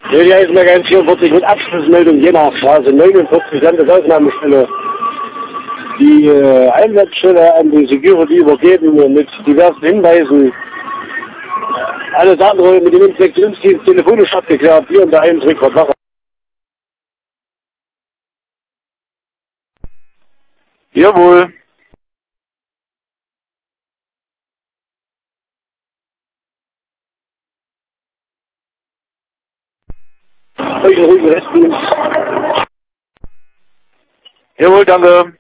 Ja, die Eisenberg 144 mit Abschlussmeldung Jena Straße 49 an der Ausnahmestelle. Die Einsatzstelle an die Security übergeben mit diversen Hinweisen. Alles andere mit dem Inspektionsdienst telefonisch abgeklärt. Hier und der 1 Rekordwache. Jawohl. Euch einen ruhigen Restdienst. Jawohl, danke.